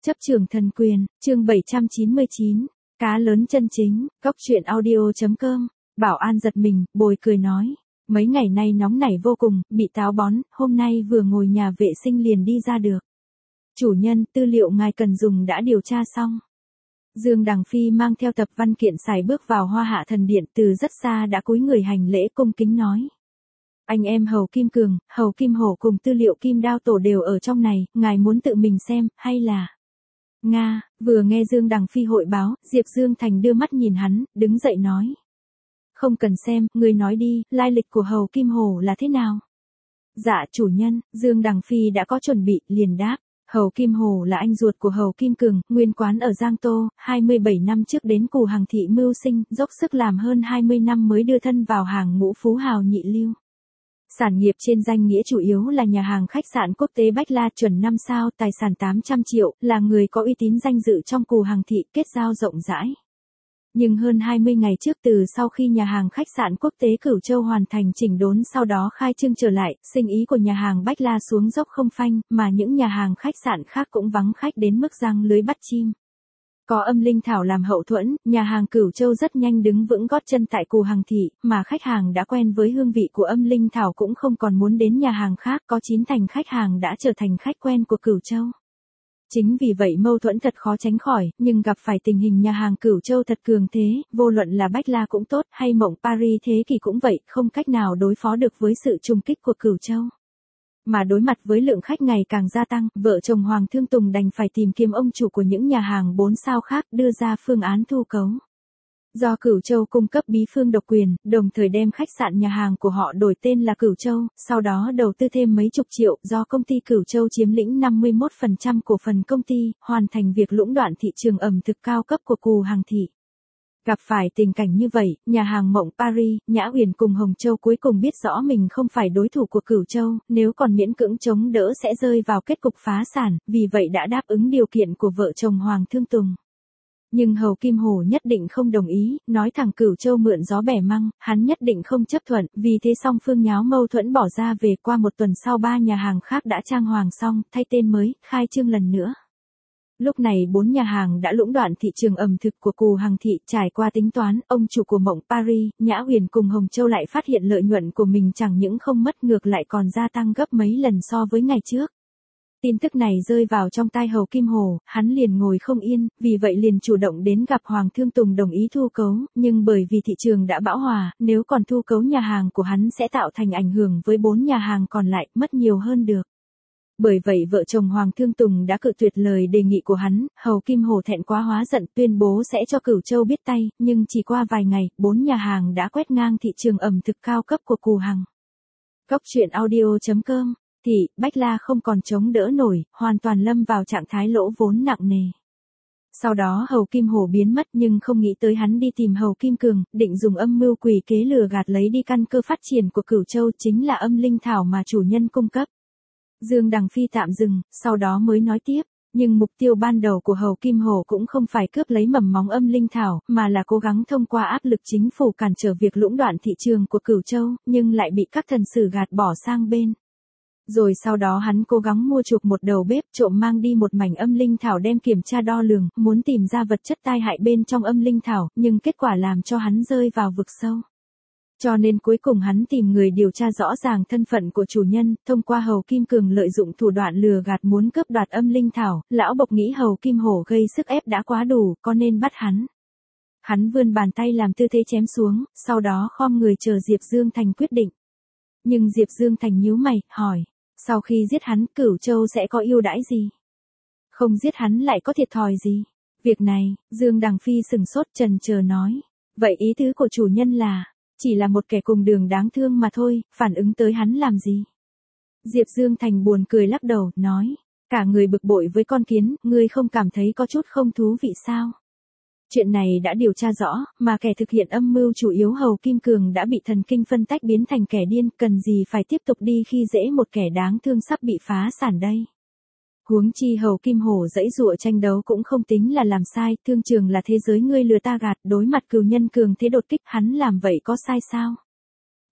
Chấp trường thần quyền, chương 799, cá lớn chân chính, góc truyện audio.com, Bảo An giật mình, bồi cười nói. Mấy ngày nay nóng nảy vô cùng, bị táo bón, hôm nay vừa ngồi nhà vệ sinh liền đi ra được. Chủ nhân, tư liệu ngài cần dùng đã điều tra xong. Dương Đằng Phi mang theo tập văn kiện xài bước vào Hoa Hạ Thần Điện, từ rất xa đã cúi người hành lễ cung kính nói. Anh em Hầu Kim Cường, Hầu Kim Hổ cùng tư liệu Kim Đao Tổ đều ở trong này, ngài muốn tự mình xem, hay là... Nga, vừa nghe Dương Đằng Phi hội báo, Diệp Dương Thành đưa mắt nhìn hắn, đứng dậy nói. Không cần xem, người nói đi, lai lịch của Hầu Kim Hổ là thế nào? Dạ chủ nhân, Dương Đằng Phi đã có chuẩn bị, liền đáp. Hầu Kim Hổ là anh ruột của Hầu Kim Cường, nguyên quán ở Giang Tô, 27 năm trước đến Cù Hằng thị mưu sinh, dốc sức làm hơn 20 năm mới đưa thân vào hàng ngũ phú hào nhị lưu. Sản nghiệp trên danh nghĩa chủ yếu là nhà hàng khách sạn quốc tế Bách La chuẩn 5 sao, tài sản 800 triệu, là người có uy tín danh dự trong Cù Hằng thị, kết giao rộng rãi. Nhưng hơn 20 ngày trước, từ sau khi nhà hàng khách sạn quốc tế Cửu Châu hoàn thành chỉnh đốn, sau đó khai trương trở lại, sinh ý của nhà hàng Bách La xuống dốc không phanh, mà những nhà hàng khách sạn khác cũng vắng khách đến mức giăng lưới bắt chim. Có Âm Linh Thảo làm hậu thuẫn, nhà hàng Cửu Châu rất nhanh đứng vững gót chân tại Cù Hằng thị, mà khách hàng đã quen với hương vị của Âm Linh Thảo cũng không còn muốn đến nhà hàng khác, có 9 thành khách hàng đã trở thành khách quen của Cửu Châu. Chính vì vậy mâu thuẫn thật khó tránh khỏi, nhưng gặp phải tình hình nhà hàng Cửu Châu thật cường thế, vô luận là Bách La cũng tốt, hay Mộng Paris thế kỷ cũng vậy, không cách nào đối phó được với sự trùng kích của Cửu Châu. Mà đối mặt với lượng khách ngày càng gia tăng, vợ chồng Hoàng Thương Tùng đành phải tìm kiếm ông chủ của những nhà hàng 4 sao khác, đưa ra phương án thu cấu. Do Cửu Châu cung cấp bí phương độc quyền, đồng thời đem khách sạn nhà hàng của họ đổi tên là Cửu Châu, sau đó đầu tư thêm mấy chục triệu, do công ty Cửu Châu chiếm lĩnh 51% cổ phần công ty, hoàn thành việc lũng đoạn thị trường ẩm thực cao cấp của Cù Hằng thị. Gặp phải tình cảnh như vậy, nhà hàng Mộng Paris, Nhã Uyển cùng Hồng Châu cuối cùng biết rõ mình không phải đối thủ của Cửu Châu, nếu còn miễn cưỡng chống đỡ sẽ rơi vào kết cục phá sản, vì vậy đã đáp ứng điều kiện của vợ chồng Hoàng Thương Tùng. Nhưng Hầu Kim Hổ nhất định không đồng ý, nói thẳng Cửu Châu mượn gió bẻ măng, hắn nhất định không chấp thuận, vì thế song phương nháo mâu thuẫn bỏ ra về. Qua một tuần sau 3 nhà hàng khác đã trang hoàng xong, thay tên mới, khai trương lần nữa. Lúc này 4 nhà hàng đã lũng đoạn thị trường ẩm thực của Cù Hằng thị, trải qua tính toán, ông chủ của Mộng Paris, Nhã Uyển cùng Hồng Châu lại phát hiện lợi nhuận của mình chẳng những không mất ngược lại còn gia tăng gấp mấy lần so với ngày trước. Tin tức này rơi vào trong tai Hầu Kim Hổ, hắn liền ngồi không yên, vì vậy liền chủ động đến gặp Hoàng Thương Tùng đồng ý thu cấu, nhưng bởi vì thị trường đã bão hòa, nếu còn thu cấu nhà hàng của hắn sẽ tạo thành ảnh hưởng với 4 nhà hàng còn lại, mất nhiều hơn được. Bởi vậy vợ chồng Hoàng Thương Tùng đã cự tuyệt lời đề nghị của hắn, Hầu Kim Hổ thẹn quá hóa giận tuyên bố sẽ cho Cửu Châu biết tay, nhưng chỉ qua vài ngày, 4 nhà hàng đã quét ngang thị trường ẩm thực cao cấp của Cù Hằng. Góc truyện audio.com, thị, Bách La không còn chống đỡ nổi, hoàn toàn lâm vào trạng thái lỗ vốn nặng nề. Sau đó Hầu Kim Hổ biến mất nhưng không nghĩ tới hắn đi tìm Hầu Kim Cường, định dùng âm mưu quỷ kế lừa gạt lấy đi căn cơ phát triển của Cửu Châu, chính là Âm Linh Thảo mà chủ nhân cung cấp. Dương Đằng Phi tạm dừng, sau đó mới nói tiếp, nhưng mục tiêu ban đầu của Hầu Kim Hổ cũng không phải cướp lấy mầm móng Âm Linh Thảo, mà là cố gắng thông qua áp lực chính phủ cản trở việc lũng đoạn thị trường của Cửu Châu, nhưng lại bị các thần sử gạt bỏ sang bên. Rồi sau đó hắn cố gắng mua chuộc một đầu bếp, trộm mang đi một mảnh Âm Linh Thảo đem kiểm tra đo lường, muốn tìm ra vật chất tai hại bên trong Âm Linh Thảo, nhưng kết quả làm cho hắn rơi vào vực sâu. Cho nên cuối cùng hắn tìm người điều tra rõ ràng thân phận của chủ nhân, thông qua Hầu Kim Cường lợi dụng thủ đoạn lừa gạt muốn cướp đoạt Âm Linh Thảo, lão bộc nghĩ Hầu Kim Hổ gây sức ép đã quá đủ, có nên bắt hắn. Hắn vươn bàn tay làm tư thế chém xuống, sau đó khom người chờ Diệp Dương Thành quyết định. Nhưng Diệp Dương Thành nhíu mày, hỏi, sau khi giết hắn, Cửu Châu sẽ có ưu đãi gì? Không giết hắn lại có thiệt thòi gì? Việc này, Dương Đằng Phi sừng sốt chần chờ nói, vậy ý tứ của chủ nhân là, chỉ là một kẻ cùng đường đáng thương mà thôi, phản ứng tới hắn làm gì? Diệp Dương Thành buồn cười lắc đầu, nói, cả người bực bội với con kiến, ngươi không cảm thấy có chút không thú vị sao? Chuyện này đã điều tra rõ, mà kẻ thực hiện âm mưu chủ yếu Hầu Kim Cường đã bị thần kinh phân tách biến thành kẻ điên, cần gì phải tiếp tục đi khi dễ một kẻ đáng thương sắp bị phá sản đây. Huống chi Hầu Kim Hổ giãy giụa tranh đấu cũng không tính là làm sai, thương trường là thế giới ngươi lừa ta gạt, đối mặt cừu nhân cường thế đột kích, hắn làm vậy có sai sao?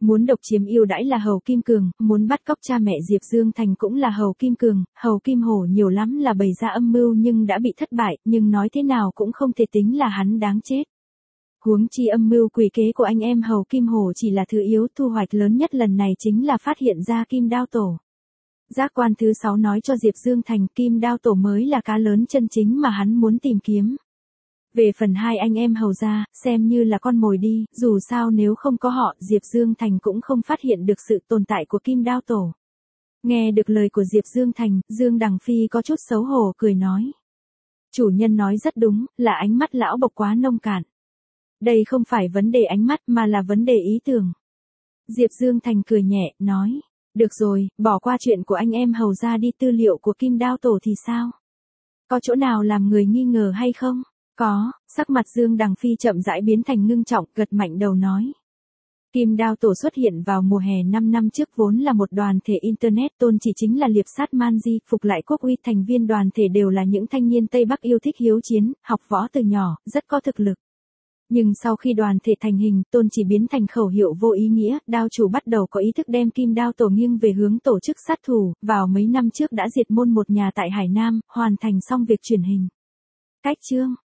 Muốn độc chiếm ưu đãi là Hầu Kim Cường, muốn bắt cóc cha mẹ Diệp Dương Thành cũng là Hầu Kim Cường, Hầu Kim Hổ nhiều lắm là bày ra âm mưu nhưng đã bị thất bại, nhưng nói thế nào cũng không thể tính là hắn đáng chết. Huống chi âm mưu quỷ kế của anh em Hầu Kim Hổ chỉ là thứ yếu, thu hoạch lớn nhất lần này chính là phát hiện ra Kim Đao Tổ. Giác quan thứ 6 nói cho Diệp Dương Thành Kim Đao Tổ mới là cá lớn chân chính mà hắn muốn tìm kiếm. Về phần hai anh em Hầu gia, xem như là con mồi đi, dù sao nếu không có họ, Diệp Dương Thành cũng không phát hiện được sự tồn tại của Kim Đao Tổ. Nghe được lời của Diệp Dương Thành, Dương Đằng Phi có chút xấu hổ cười nói. Chủ nhân nói rất đúng, là ánh mắt lão bộc quá nông cạn. Đây không phải vấn đề ánh mắt mà là vấn đề ý tưởng. Diệp Dương Thành cười nhẹ, nói. Được rồi, bỏ qua chuyện của anh em Hầu gia đi, tư liệu của Kim Đao Tổ thì sao? Có chỗ nào làm người nghi ngờ hay không? Có, sắc mặt Dương Đằng Phi chậm rãi biến thành ngưng trọng, gật mạnh đầu nói. Kim Đao Tổ xuất hiện vào mùa hè 5 năm trước vốn là một đoàn thể Internet, tôn chỉ chính là liệp sát man di, phục lại quốc uy, thành viên đoàn thể đều là những thanh niên Tây Bắc yêu thích hiếu chiến, học võ từ nhỏ, rất có thực lực. Nhưng sau khi đoàn thể thành hình, tôn chỉ biến thành khẩu hiệu vô ý nghĩa, đao chủ bắt đầu có ý thức đem Kim Đao Tổ nghiêng về hướng tổ chức sát thủ, vào mấy năm trước đã diệt môn một nhà tại Hải Nam, hoàn thành xong việc truyền hình. Cách chương